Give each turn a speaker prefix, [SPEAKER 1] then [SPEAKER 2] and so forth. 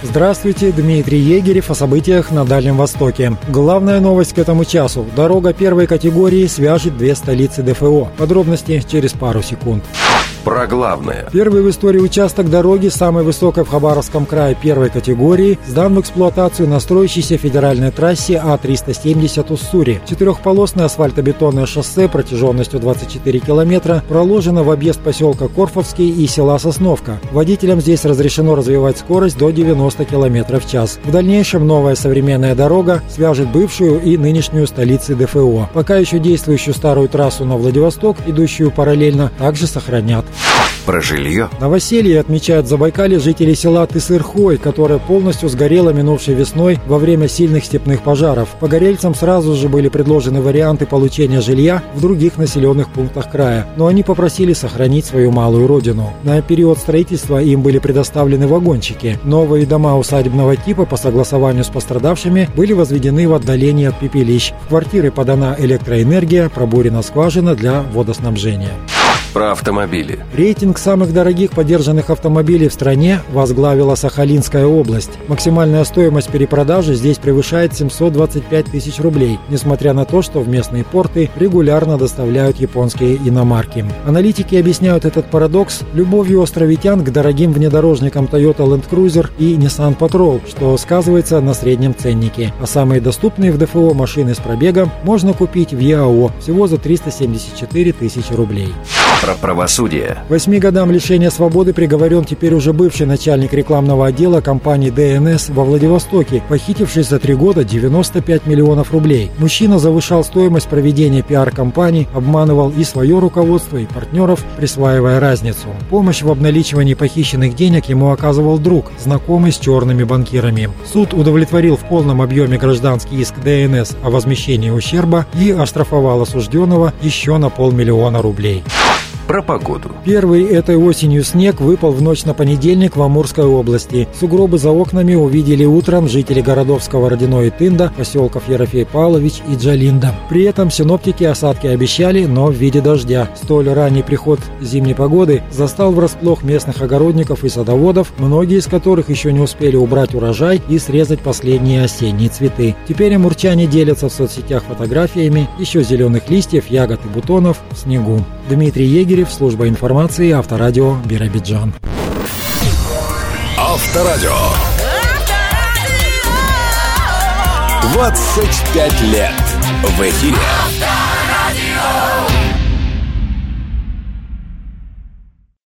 [SPEAKER 1] Здравствуйте, Дмитрий Егерев о событиях на Дальнем Востоке. Главная новость к этому часу. Дорога первой категории свяжет две столицы ДФО. Подробности через пару секунд.
[SPEAKER 2] Про главное.
[SPEAKER 1] Первый в истории участок дороги, самой высокой в Хабаровском крае первой категории, сдан в эксплуатацию на строящейся федеральной трассе А-370 Уссури. Четырехполосное асфальтобетонное шоссе протяженностью 24 километра проложено в объезд поселка Корфовский и села Сосновка. Водителям здесь разрешено развивать скорость до 90 км в час. В дальнейшем новая современная дорога свяжет бывшую и нынешнюю столицы ДФО. Пока еще действующую старую трассу на Владивосток, идущую параллельно, также сохранят.
[SPEAKER 2] Про жилье.
[SPEAKER 1] Новоселье отмечают в Забайкалье жители села Тысырхой, которое полностью сгорело минувшей весной во время сильных степных пожаров. Погорельцам сразу же были предложены варианты получения жилья в других населенных пунктах края, но они попросили сохранить свою малую родину. На период строительства им были предоставлены вагончики. Новые дома усадебного типа по согласованию с пострадавшими были возведены в отдалении от пепелищ. В квартиры подана электроэнергия, пробурена скважина для водоснабжения.
[SPEAKER 2] Про автомобили.
[SPEAKER 1] Рейтинг самых дорогих подержанных автомобилей в стране возглавила Сахалинская область. Максимальная стоимость перепродажи здесь превышает 725 тысяч рублей, несмотря на то, что в местные порты регулярно доставляют японские иномарки. Аналитики объясняют этот парадокс любовью островитян к дорогим внедорожникам Toyota Land Cruiser и Nissan Patrol, что сказывается на среднем ценнике. А самые доступные в ДФО машины с пробегом можно купить в ЕАО всего за 374 тысячи рублей.
[SPEAKER 2] Про правосудие.
[SPEAKER 1] 8 годам лишения свободы приговорен теперь уже бывший начальник рекламного отдела компании ДНС во Владивостоке, похитивший за 3 года 95 миллионов рублей. Мужчина завышал стоимость проведения пиар-компаний, обманывал и свое руководство, и партнеров, присваивая разницу. Помощь в обналичивании похищенных денег ему оказывал друг, знакомый с черными банкирами. Суд удовлетворил в полном объеме гражданский иск ДНС о возмещении ущерба и оштрафовал осужденного еще на 500 000 рублей.
[SPEAKER 2] Про погоду.
[SPEAKER 1] Первый этой осенью снег выпал в ночь на понедельник в Амурской области. Сугробы за окнами увидели утром жители городов Сковородино и Тында, поселков Ерофей Павлович и Джалинда. При этом синоптики осадки обещали, но в виде дождя. Столь ранний приход зимней погоды застал врасплох местных огородников и садоводов, многие из которых еще не успели убрать урожай и срезать последние осенние цветы. Теперь амурчане делятся в соцсетях фотографиями еще зеленых листьев, ягод и бутонов в снегу. Дмитрий Егерев, служба информации, Авторадио, Биробиджан.
[SPEAKER 3] Авторадио. 25 лет в эфире.